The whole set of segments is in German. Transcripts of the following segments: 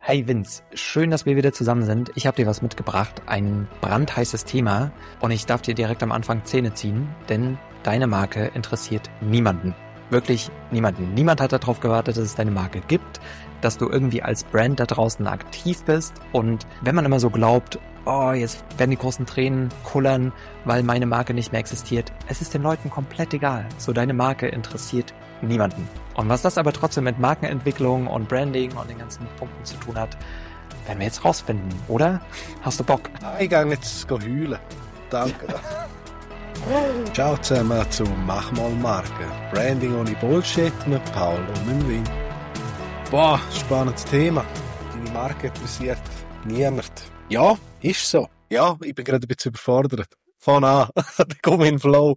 Hi Vince, schön, dass wir wieder zusammen sind. Ich habe dir was mitgebracht, ein brandheißes Thema und ich darf dir direkt am Anfang Zähne ziehen, denn deine Marke interessiert niemanden. Wirklich niemanden. Niemand hat darauf gewartet, dass es deine Marke gibt, dass du irgendwie als Brand da draußen aktiv bist und wenn man immer so glaubt, oh, jetzt werden die großen Tränen kullern, weil meine Marke nicht mehr existiert. Es ist den Leuten komplett egal. So, deine Marke interessiert niemanden. Und was das aber trotzdem mit Markenentwicklung und Branding und den ganzen Punkten zu tun hat, werden wir jetzt rausfinden, oder? Hast du Bock? Ich gehe jetzt heulen. Danke. Ciao zusammen zu Mach mal Marke. Branding ohne Bullshit mit Paul und mit Win. Boah, spannendes Thema. Deine Marke interessiert niemand. Ja, ist so. Ja, ich bin gerade ein bisschen überfordert. Von an, komm in den Flow.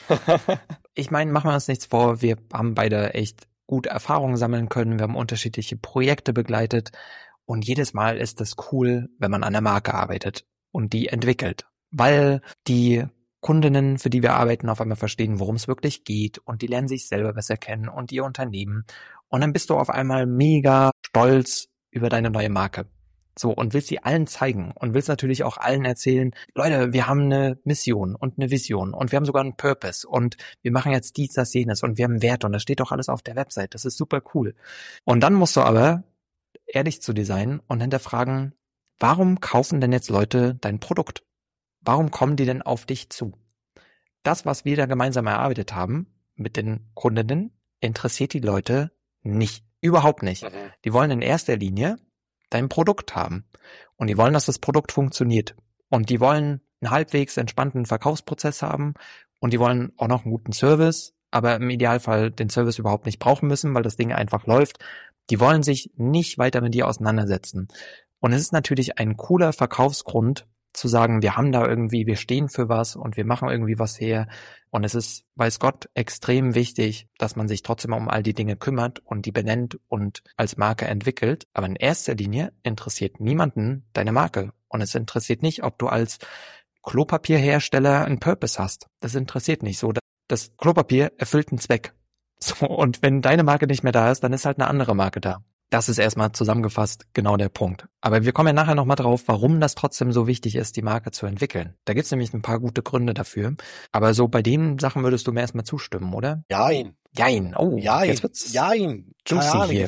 Ich meine, machen wir uns nichts vor, wir haben beide echt gute Erfahrungen sammeln können, wir haben unterschiedliche Projekte begleitet und jedes Mal ist es cool, wenn man an der Marke arbeitet und die entwickelt, weil die Kundinnen, für die wir arbeiten, auf einmal verstehen, worum es wirklich geht und die lernen sich selber besser kennen und ihr Unternehmen und dann bist du auf einmal mega stolz über deine neue Marke. So, und willst sie allen zeigen und willst natürlich auch allen erzählen, Leute, wir haben eine Mission und eine Vision und wir haben sogar einen Purpose und wir machen jetzt dies, das, jenes und wir haben Werte und das steht doch alles auf der Website, das ist super cool. Und dann musst du aber ehrlich zu dir sein und hinterfragen, warum kaufen denn jetzt Leute dein Produkt? Warum kommen die denn auf dich zu? Das, was wir da gemeinsam erarbeitet haben mit den Kundinnen, interessiert die Leute nicht, überhaupt nicht. Die wollen in erster Linie dein Produkt haben. Und die wollen, dass das Produkt funktioniert. Und die wollen einen halbwegs entspannten Verkaufsprozess haben. Und die wollen auch noch einen guten Service, aber im Idealfall den Service überhaupt nicht brauchen müssen, weil das Ding einfach läuft. Die wollen sich nicht weiter mit dir auseinandersetzen. Und es ist natürlich ein cooler Verkaufsgrund, zu sagen, wir haben da irgendwie, wir stehen für was und wir machen irgendwie was her. Und es ist, weiß Gott, extrem wichtig, dass man sich trotzdem um all die Dinge kümmert und die benennt und als Marke entwickelt. Aber in erster Linie interessiert niemanden deine Marke. Und es interessiert nicht, ob du als Klopapierhersteller einen Purpose hast. Das interessiert nicht so. Das Klopapier erfüllt einen Zweck. So, und wenn deine Marke nicht mehr da ist, dann ist halt eine andere Marke da. Das ist erstmal zusammengefasst genau der Punkt. Aber wir kommen ja nachher nochmal drauf, warum das trotzdem so wichtig ist, die Marke zu entwickeln. Da gibt's nämlich ein paar gute Gründe dafür. Aber so bei den Sachen würdest du mir erstmal zustimmen, oder? Jein. Oh, Jein. Jetzt wird's Jein. juicy hier.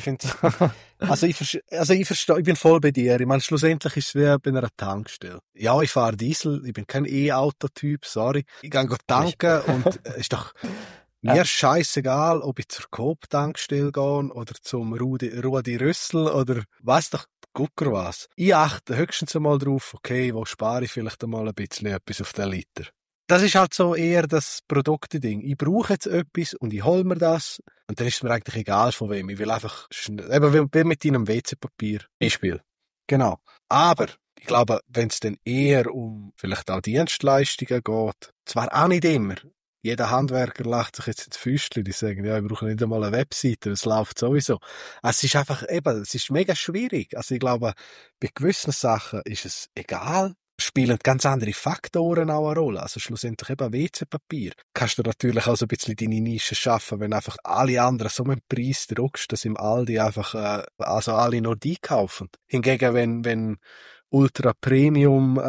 Ich verstehe, ich bin voll bei dir. Ich meine, schlussendlich ist es wie bei einer Tankstelle. Ja, ich fahre Diesel, ich bin kein E-Auto-Typ, sorry. Ich gehe tanken und ist doch mir scheißegal, ob ich zur Coop-Tankstelle gehe oder zum Rudi Rüssel oder weiss doch, gucker was. Ich achte höchstens einmal drauf, okay, wo spare ich vielleicht einmal ein bisschen etwas auf den Liter. Das ist halt so eher das Produkteding. Ich brauche jetzt etwas und ich hole mir das und dann ist es mir eigentlich egal von wem. Ich will einfach eben wie mit deinem WC-Papier. Beispiel. Genau. Aber ich glaube, wenn es dann eher um vielleicht auch Dienstleistungen geht, zwar auch nicht immer. Jeder Handwerker lacht sich jetzt ins Füßchen, die sagen, ja, ich brauche nicht einmal eine Webseite, das läuft sowieso. Es ist einfach eben, es ist mega schwierig. Also ich glaube, bei gewissen Sachen ist es egal, spielen ganz andere Faktoren auch eine Rolle. Also schlussendlich eben WC-Papier. Kannst du natürlich auch so ein bisschen deine Nische schaffen, wenn einfach alle anderen so einen Preis druckst, dass im Aldi einfach, also alle nur die kaufen. Hingegen, wenn Ultra Premium,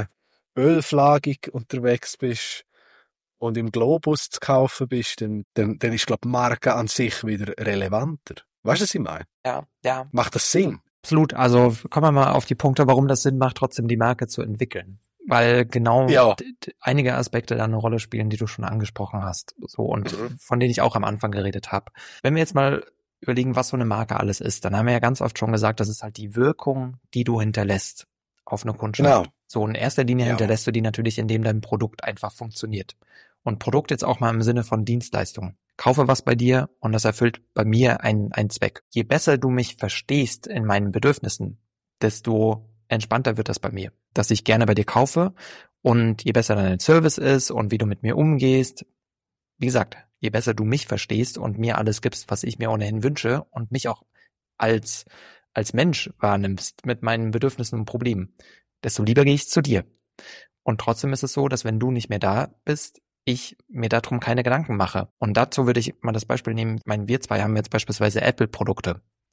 ölflagig unterwegs bist, und im Globus zu kaufen bist, dann ist, glaube ich, die Marke an sich wieder relevanter. Weißt du, was ich meine? Ja. Macht das Sinn? Absolut. Also kommen wir mal auf die Punkte, warum das Sinn macht, trotzdem die Marke zu entwickeln. Weil genau einige Aspekte da eine Rolle spielen, die du schon angesprochen hast. So und von denen ich auch am Anfang geredet habe. Wenn wir jetzt mal überlegen, was so eine Marke alles ist, dann haben wir ja ganz oft schon gesagt, das ist halt die Wirkung, die du hinterlässt auf eine Kundschaft. Genau. So in erster Linie hinterlässt du die natürlich, indem dein Produkt einfach funktioniert. Und Produkt jetzt auch mal im Sinne von Dienstleistung. Kaufe was bei dir und das erfüllt bei mir einen Zweck. Je besser du mich verstehst in meinen Bedürfnissen, desto entspannter wird das bei mir. Dass ich gerne bei dir kaufe und je besser dein Service ist und wie du mit mir umgehst. Wie gesagt, je besser du mich verstehst und mir alles gibst, was ich mir ohnehin wünsche und mich auch als Mensch wahrnimmst mit meinen Bedürfnissen und Problemen, desto lieber gehe ich zu dir. Und trotzdem ist es so, dass wenn du nicht mehr da bist, ich mir darum keine Gedanken mache. Und dazu würde ich mal das Beispiel nehmen, wir zwei haben jetzt beispielsweise Apple-Produkte.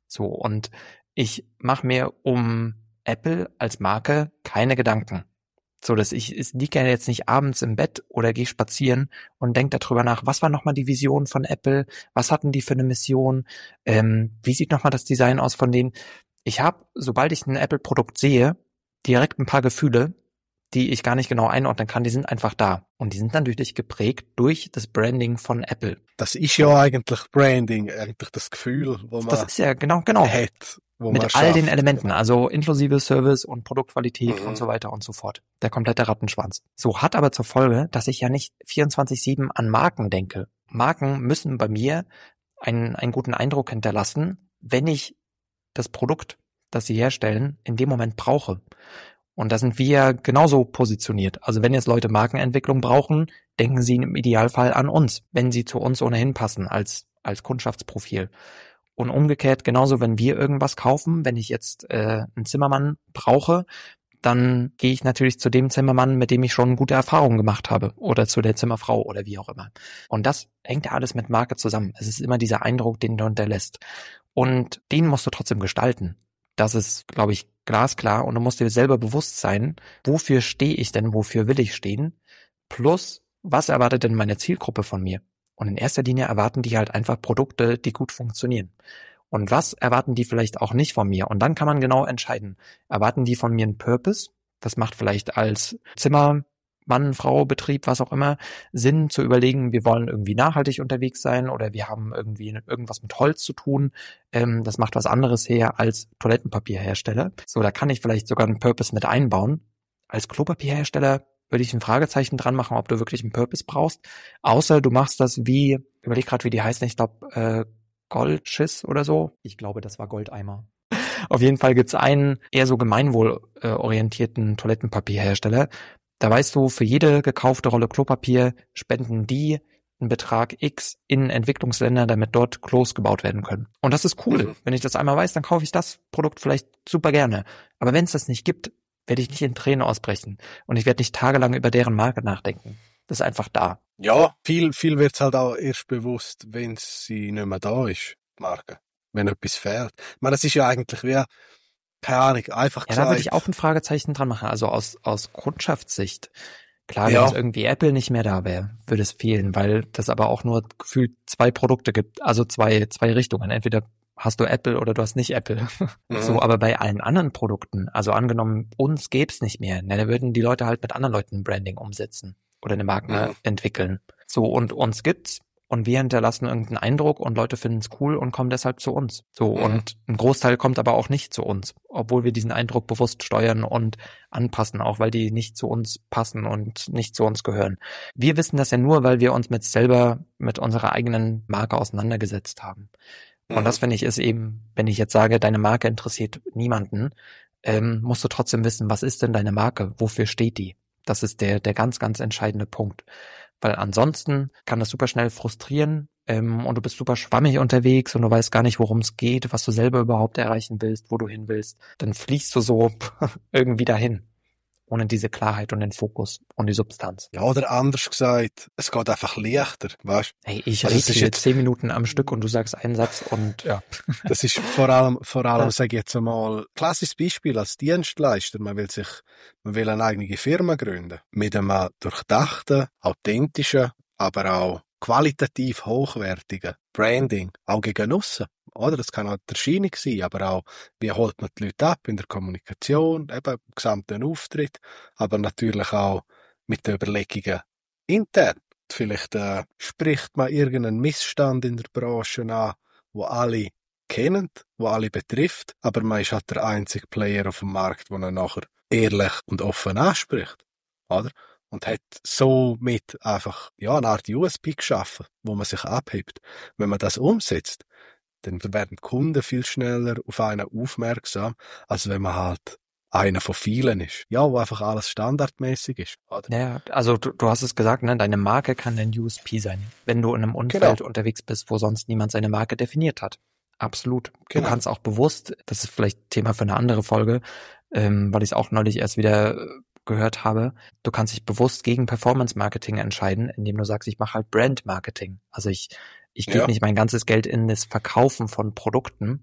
So, und ich mache mir um Apple als Marke keine Gedanken. So, dass ich liege ja jetzt nicht abends im Bett oder gehe spazieren und denke darüber nach, was war nochmal die Vision von Apple, was hatten die für eine Mission, wie sieht nochmal das Design aus von denen. Ich habe, sobald ich ein Apple-Produkt sehe, direkt ein paar Gefühle, die ich gar nicht genau einordnen kann, die sind einfach da. Und die sind natürlich geprägt durch das Branding von Apple. Das ist ja eigentlich Branding, eigentlich das Gefühl, wo man Das ist ja genau. hat. Mit all den Elementen, also inklusive Service und Produktqualität und so weiter und so fort. Der komplette Rattenschwanz. So, hat aber zur Folge, dass ich ja nicht 24/7 an Marken denke. Marken müssen bei mir einen guten Eindruck hinterlassen, wenn ich das Produkt, das sie herstellen, in dem Moment brauche. Und da sind wir genauso positioniert. Also wenn jetzt Leute Markenentwicklung brauchen, denken sie im Idealfall an uns, wenn sie zu uns ohnehin passen als Kundschaftsprofil. Und umgekehrt genauso, wenn wir irgendwas kaufen, wenn ich jetzt einen Zimmermann brauche, dann gehe ich natürlich zu dem Zimmermann, mit dem ich schon gute Erfahrungen gemacht habe, oder zu der Zimmerfrau oder wie auch immer. Und das hängt ja alles mit Marke zusammen. Es ist immer dieser Eindruck, den du hinterlässt. Und den musst du trotzdem gestalten. Das ist, glaube ich, glasklar. Und du musst dir selber bewusst sein, wofür stehe ich denn, wofür will ich stehen? Plus, was erwartet denn meine Zielgruppe von mir? Und in erster Linie erwarten die halt einfach Produkte, die gut funktionieren. Und was erwarten die vielleicht auch nicht von mir? Und dann kann man genau entscheiden. Erwarten die von mir einen Purpose? Das macht vielleicht als Zimmermann, Frau, Betrieb, was auch immer, Sinn zu überlegen, wir wollen irgendwie nachhaltig unterwegs sein oder wir haben irgendwie irgendwas mit Holz zu tun. Das macht was anderes her als Toilettenpapierhersteller. So, da kann ich vielleicht sogar einen Purpose mit einbauen. Als Klopapierhersteller würde ich ein Fragezeichen dran machen, ob du wirklich einen Purpose brauchst. Außer du machst das wie, überleg gerade, wie die heißen, ich glaube Goldschiss oder so. Ich glaube, das war Goldeimer. Auf jeden Fall gibt's einen eher so gemeinwohlorientierten Toilettenpapierhersteller. Da weißt du, für jede gekaufte Rolle Klopapier spenden die einen Betrag X in Entwicklungsländer, damit dort Klos gebaut werden können. Und das ist cool. Wenn ich das einmal weiß, dann kaufe ich das Produkt vielleicht super gerne. Aber wenn es das nicht gibt, werde ich nicht in Tränen ausbrechen. Und ich werde nicht tagelang über deren Marke nachdenken. Das ist einfach da. Ja, viel wird's halt auch erst bewusst, wenn sie nicht mehr da ist, die Marke. Wenn etwas fehlt. Ich meine, das ist ja eigentlich wie, keine Ahnung, einfach gesagt. Ja, da würde ich auch ein Fragezeichen dran machen. Also aus Kundschaftssicht. Klar, wenn Ja. jetzt irgendwie Apple nicht mehr da wäre, würde es fehlen, weil das aber auch nur gefühlt 2 Produkte gibt. Also zwei Richtungen. Entweder hast du Apple oder du hast nicht Apple. So, aber bei allen anderen Produkten, also angenommen, uns gäb's nicht mehr, ne, da würden die Leute halt mit anderen Leuten ein Branding umsetzen oder eine Marke entwickeln. So, und uns gibt's und wir hinterlassen irgendeinen Eindruck und Leute finden's cool und kommen deshalb zu uns. So, und ein Großteil kommt aber auch nicht zu uns, obwohl wir diesen Eindruck bewusst steuern und anpassen, auch weil die nicht zu uns passen und nicht zu uns gehören. Wir wissen das ja nur, weil wir uns mit unserer eigenen Marke auseinandergesetzt haben. Und das, finde ich, ist eben, wenn ich jetzt sage, deine Marke interessiert niemanden, musst du trotzdem wissen, was ist denn deine Marke? Wofür steht die? Das ist der ganz, ganz entscheidende Punkt. Weil ansonsten kann das super schnell frustrieren und du bist super schwammig unterwegs und du weißt gar nicht, worum es geht, was du selber überhaupt erreichen willst, wo du hin willst. Dann fliegst du so irgendwie dahin. Ohne diese Klarheit und den Fokus und die Substanz. Ja, oder anders gesagt, es geht einfach leichter, weißt du? Hey, ich Also rede es ist hier jetzt- 10 Minuten am Stück und du sagst einen Satz und ja. Das ist vor allem, sage ich jetzt einmal, klassisches Beispiel als Dienstleister. Man will eine eigene Firma gründen. Mit einem durchdachten, authentischen, aber auch qualitativ hochwertigen Branding. Auch gegen aussen. Oder? Das kann auch die Erscheinung sein, aber auch, wie holt man die Leute ab in der Kommunikation, eben im gesamten Auftritt, aber natürlich auch mit den Überlegungen intern. Vielleicht spricht man irgendeinen Missstand in der Branche an, wo alle kennen, wo alle betrifft, aber man ist halt der einzige Player auf dem Markt, der ihn nachher ehrlich und offen anspricht, oder? Und hat somit einfach, ja, eine Art USP geschaffen, wo man sich abhebt. Wenn man das umsetzt, dann werden die Kunden viel schneller auf einen aufmerksam, als wenn man halt einer von vielen ist. Ja, wo einfach alles standardmäßig ist, oder? Ja, also du hast es gesagt, ne, deine Marke kann dein USP sein, wenn du in einem Umfeld unterwegs bist, wo sonst niemand seine Marke definiert hat. Absolut. Genau. Du kannst auch bewusst, das ist vielleicht Thema für eine andere Folge, weil ich es auch neulich erst wieder gehört habe, du kannst dich bewusst gegen Performance-Marketing entscheiden, indem du sagst, ich mache halt Brand-Marketing. Also ich gebe nicht mein ganzes Geld in das Verkaufen von Produkten,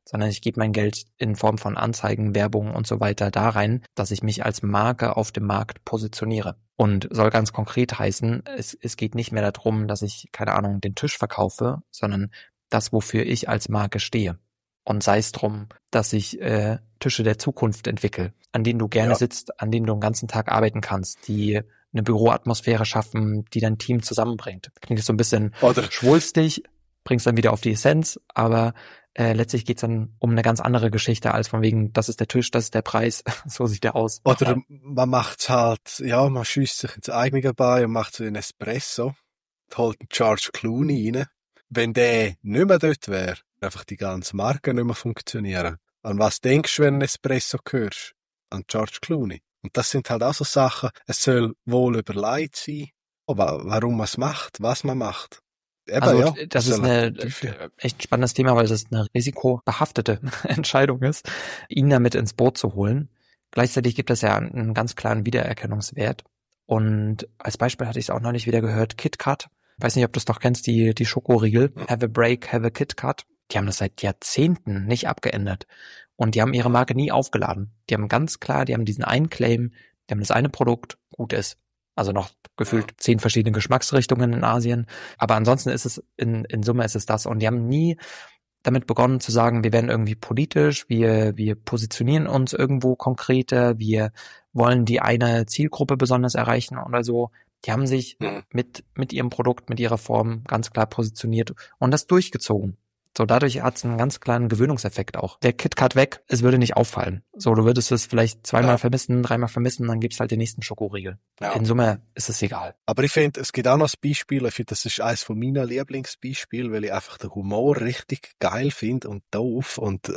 sondern ich gebe mein Geld in Form von Anzeigen, Werbung und so weiter da rein, dass ich mich als Marke auf dem Markt positioniere. Und soll ganz konkret heißen, es geht nicht mehr darum, dass ich, keine Ahnung, den Tisch verkaufe, sondern das, wofür ich als Marke stehe. Und sei es drum, dass ich Tische der Zukunft entwickle, an denen du gerne sitzt, an denen du den ganzen Tag arbeiten kannst, die eine Büroatmosphäre schaffen, die dein Team zusammenbringt. Klingt jetzt so ein bisschen schwulstig, bringst dann wieder auf die Essenz, aber letztlich geht's dann um eine ganz andere Geschichte als von wegen, das ist der Tisch, das ist der Preis, so sieht der aus. Oder man macht's halt, ja, man schießt sich ins eigene Bein und macht so einen Espresso, holt einen George Clooney rein. Wenn der nicht mehr dort wäre, einfach die ganze Marke nicht mehr funktionieren. An was denkst du, wenn du einen Espresso hörst? An George Clooney. Und das sind halt auch so Sachen, es soll wohl überlegt sein, aber warum man es macht, was man macht. Eben, also das ist ein echt spannendes Thema, weil das eine risikobehaftete Entscheidung ist, ihn damit ins Boot zu holen. Gleichzeitig gibt es ja einen ganz klaren Wiedererkennungswert. Und als Beispiel hatte ich es auch neulich wieder gehört, KitKat. Ich weiß nicht, ob du es noch kennst, die Schokoriegel. Have a break, have a KitKat. Die haben das seit Jahrzehnten nicht abgeändert. Und die haben ihre Marke nie aufgeladen. Die haben ganz klar, die haben diesen einen Claim, die haben das eine Produkt, gut ist. Also noch gefühlt 10 verschiedene Geschmacksrichtungen in Asien. Aber ansonsten ist es, in Summe ist es das. Und die haben nie damit begonnen zu sagen, wir werden irgendwie politisch, wir positionieren uns irgendwo konkreter, wir wollen die eine Zielgruppe besonders erreichen oder so. Die haben sich mit ihrem Produkt, mit ihrer Form ganz klar positioniert und das durchgezogen. So, dadurch hat es einen ganz klaren Gewöhnungseffekt auch. Der KitKat weg, es würde nicht auffallen. So, du würdest es vielleicht 2-mal vermissen, 3-mal vermissen, dann gibt's halt den nächsten Schokoriegel. Ja. In Summe ist es egal. Aber ich finde, es gibt auch noch ein Beispiel, ich finde, das ist eines von meinen Lieblingsbeispielen, weil ich einfach den Humor richtig geil finde und doof und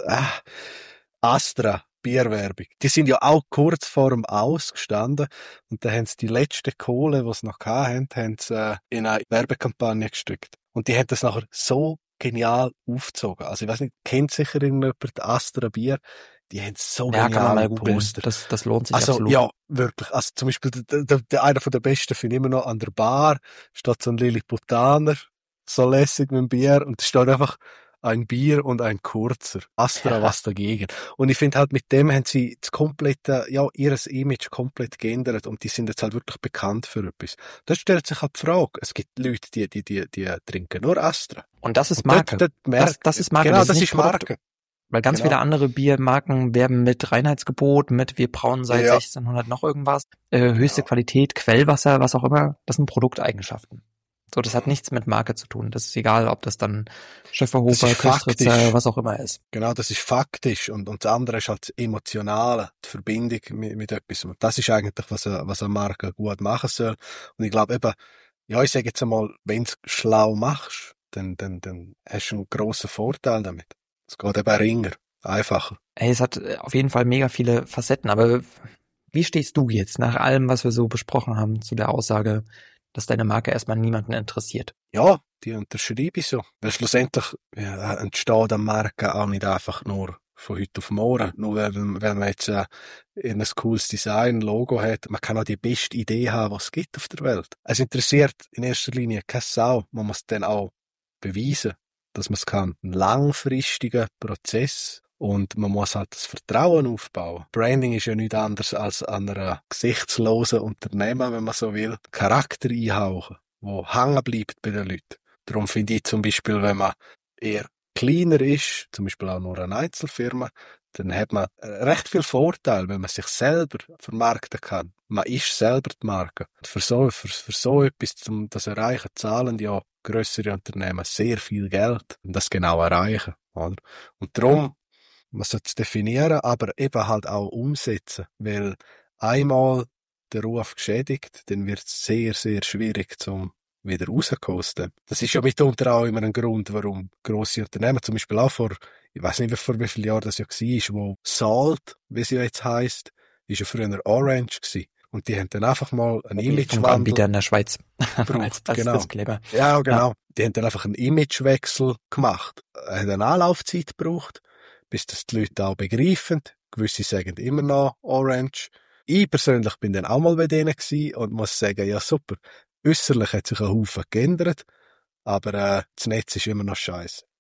Astra. Bierwerbung. Die sind ja auch kurz vor dem Ausgestanden und da haben sie die letzte Kohle, die sie noch hatten, haben sie in eine Werbekampagne gesteckt. Und die haben das nachher so genial aufgezogen. Also ich weiß nicht, kennt sicher irgendjemand Astra Bier? Die haben so genial kann man mal googeln. Das lohnt sich absolut. Ja, wirklich. Also zum Beispiel der einer von der besten finde ich immer noch an der Bar, steht so ein Lilliputaner, so lässig mit dem Bier und da steht einfach ein Bier und ein kurzer. Astra, was dagegen. Und ich finde halt, mit dem haben sie das komplette, ihres Image komplett geändert und die sind jetzt halt wirklich bekannt für etwas. Da stellt sich halt die Frage, es gibt Leute, die trinken nur Astra. Und das ist Marke. Das ist Marke. Genau, das ist Marke. Weil ganz viele andere Biermarken werben mit Reinheitsgebot, mit wir brauen seit 1600 noch irgendwas, höchste Qualität, Quellwasser, was auch immer. Das sind Produkteigenschaften. So, das hat nichts mit Marke zu tun. Das ist egal, ob das dann Schäferhofer, Köstritzer, was auch immer ist. Genau, das ist faktisch. Und das andere ist halt das Emotionale, die Verbindung mit etwas. Und das ist eigentlich, was eine Marke gut machen soll. Und ich glaube eben, ich sage jetzt einmal, wenn du es schlau machst, dann hast du einen grossen Vorteil damit. Es geht eben ringer, einfacher. Hey, es hat auf jeden Fall mega viele Facetten. Aber wie stehst du jetzt nach allem, was wir so besprochen haben, zu der Aussage, dass deine Marke erstmal niemanden interessiert? Ja, die unterschreibe ich so. Weil schlussendlich entsteht eine Marke auch nicht einfach nur von heute auf morgen. Nur weil man jetzt ein cooles Design, Logo hat. Man kann auch die beste Idee haben, was es gibt auf der Welt. Es interessiert in erster Linie keine Sau. Man muss dann auch beweisen, dass man es kann. Ein langfristiger Prozess. Und man muss halt das Vertrauen aufbauen. Branding ist ja nichts anderes als an einer gesichtslosen Unternehmen, wenn man so will, Charakter einhauchen, wo hängen bleibt bei den Leuten. Darum finde ich zum Beispiel, wenn man eher kleiner ist, zum Beispiel auch nur eine Einzelfirma, dann hat man recht viel Vorteil, wenn man sich selber vermarkten kann. Man ist selber die Marke. Für so etwas, um das zu erreichen, zahlen ja grössere Unternehmen sehr viel Geld, um das genau erreichen, oder? Und darum, man sollte es definieren, aber eben halt auch umsetzen. Weil einmal der Ruf geschädigt, dann wird es sehr, sehr schwierig zum wieder rauskosten. Das ist ja mitunter auch immer ein Grund, warum grosse Unternehmen, zum Beispiel auch ich weiß nicht, vor wie vielen Jahren das ja war, wo Salt, wie es ja jetzt heisst, ist ja früher Orange gewesen. Und die haben dann einfach mal ein Imagewandel. Anbieter in der Schweiz. als genau. Diskleber. Ja, genau. Ja. Die haben dann einfach einen Imagewechsel gemacht. Hat eine Anlaufzeit gebraucht, bis das die Leute auch begreifen. Gewisse sagen immer noch Orange. Ich persönlich bin dann auch mal bei denen gewesen und muss sagen, ja super. Äußerlich hat sich ein Haufen geändert, aber das Netz ist immer noch scheiße.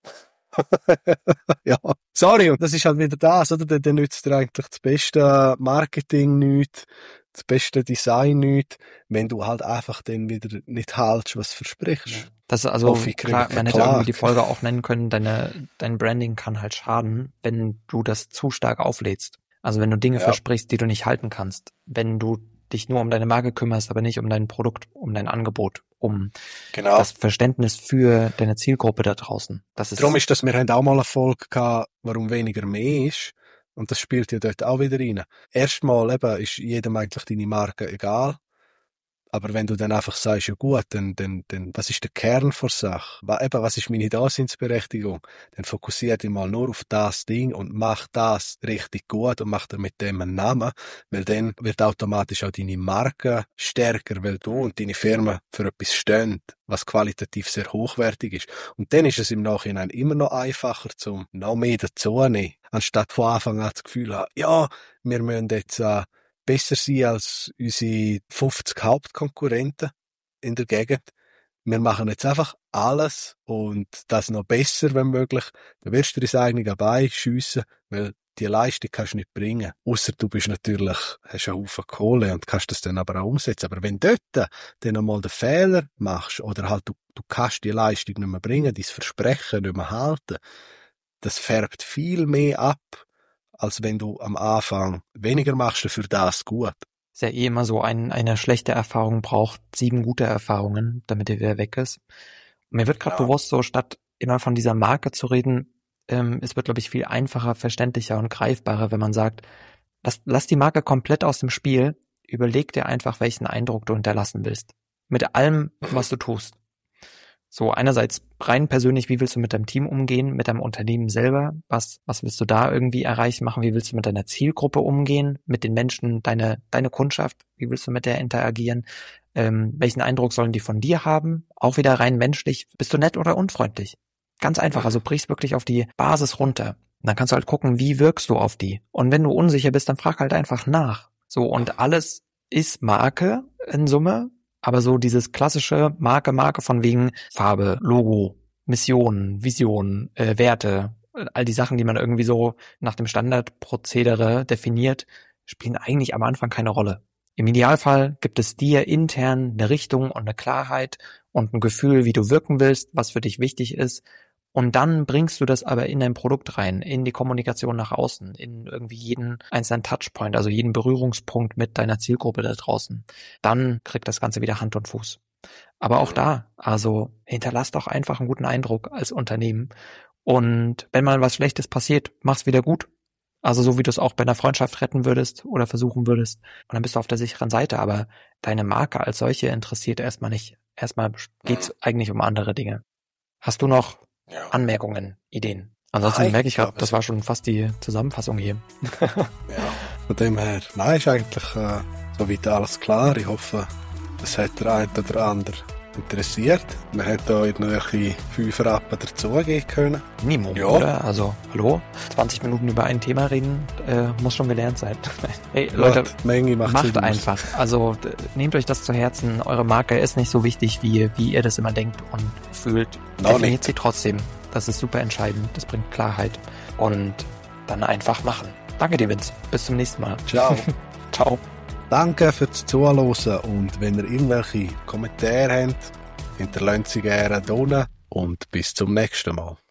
Ja, sorry, und das ist halt wieder das, oder? Dann nützt dir eigentlich das beste Marketing nichts, das beste Design nichts, wenn du halt einfach dann wieder nicht hältst, was du versprichst. Das ist also, klar, man hätte irgendwie die Folge auch nennen können, dein Branding kann halt schaden, wenn du das zu stark auflädst. Also wenn du Dinge versprichst, die du nicht halten kannst. Wenn du dich nur um deine Marke kümmerst, aber nicht um dein Produkt, um dein Angebot, um das Verständnis für deine Zielgruppe da draußen. Darum ist das, wir haben auch mal Erfolg gehabt, warum weniger mehr ist. Und das spielt ja dort auch wieder rein. Erstmal eben ist jedem eigentlich deine Marke egal. Aber wenn du dann einfach sagst, ja gut, dann, was ist der Kern der Sache? Was ist meine Daseinsberechtigung? Dann fokussier dich mal nur auf das Ding und mach das richtig gut und mach dir mit dem einen Namen, weil dann wird automatisch auch deine Marke stärker, weil du und deine Firma für etwas stehen, was qualitativ sehr hochwertig ist. Und dann ist es im Nachhinein immer noch einfacher, zum noch mehr dazunehmen, anstatt von Anfang an das Gefühl haben, ja, wir müssen jetzt besser sein als unsere 50 Hauptkonkurrenten in der Gegend. Wir machen jetzt einfach alles und das noch besser, wenn möglich. Dann wirst du ins eigene Bein schiessen, weil die Leistung kannst du nicht bringen. Ausser du bist natürlich, hast einen Haufen Kohle und kannst das dann aber auch umsetzen. Aber wenn du dort dann einmal den Fehler machst oder halt du kannst die Leistung nicht mehr bringen, dein Versprechen nicht mehr halten, das färbt viel mehr ab, als wenn du am Anfang weniger machst, für das gut. Ist ja eh immer so, eine schlechte Erfahrung braucht 7 gute Erfahrungen, damit die wieder weg ist. Und mir wird gerade bewusst, so statt immer von dieser Marke zu reden, es wird, glaube ich, viel einfacher, verständlicher und greifbarer, wenn man sagt, lass die Marke komplett aus dem Spiel, überleg dir einfach, welchen Eindruck du hinterlassen willst. Mit allem, was du tust. So einerseits rein persönlich, wie willst du mit deinem Team umgehen, mit deinem Unternehmen selber, was willst du da irgendwie erreichen, machen, wie willst du mit deiner Zielgruppe umgehen, mit den Menschen, deine Kundschaft, wie willst du mit der interagieren, welchen Eindruck sollen die von dir haben, auch wieder rein menschlich, bist du nett oder unfreundlich? Ganz einfach, also brichst wirklich auf die Basis runter. Und dann kannst du halt gucken, wie wirkst du auf die. Und wenn du unsicher bist, dann frag halt einfach nach. So, und alles ist Marke in Summe. Aber so dieses klassische Marke von wegen Farbe, Logo, Mission, Vision, Werte, all die Sachen, die man irgendwie so nach dem Standardprozedere definiert, spielen eigentlich am Anfang keine Rolle. Im Idealfall gibt es dir intern eine Richtung und eine Klarheit und ein Gefühl, wie du wirken willst, was für dich wichtig ist. Und dann bringst du das aber in dein Produkt rein, in die Kommunikation nach außen, in irgendwie jeden einzelnen Touchpoint, also jeden Berührungspunkt mit deiner Zielgruppe da draußen. Dann kriegt das Ganze wieder Hand und Fuß. Aber auch da, also hinterlass doch einfach einen guten Eindruck als Unternehmen. Und wenn mal was Schlechtes passiert, mach's wieder gut. Also so wie du es auch bei einer Freundschaft retten würdest oder versuchen würdest. Und dann bist du auf der sicheren Seite. Aber deine Marke als solche interessiert erstmal nicht. Erstmal geht's eigentlich um andere Dinge. Hast du noch Anmerkungen, Ideen? Ansonsten merke ich gerade, das war schon fast die Zusammenfassung hier. Ja, von dem her, nein, ist eigentlich soweit alles klar. Ich hoffe, das hat der eine oder andere interessiert. Wir haben da irgendwelche 5 Rappen dazugeben können. Minimum, oder? Also, hallo? 20 Minuten über ein Thema reden, muss schon gelernt sein. Hey, Leute, Menge macht einfach. Also, nehmt euch das zu Herzen. Eure Marke ist nicht so wichtig, wie ihr das immer denkt und fühlt. Definiert sie trotzdem. Das ist super entscheidend. Das bringt Klarheit. Und dann einfach machen. Danke dir, Vince. Bis zum nächsten Mal. Ciao. Ciao. Danke fürs Zuhören und wenn ihr irgendwelche Kommentare habt, hinterlasst sie gerne unten und bis zum nächsten Mal.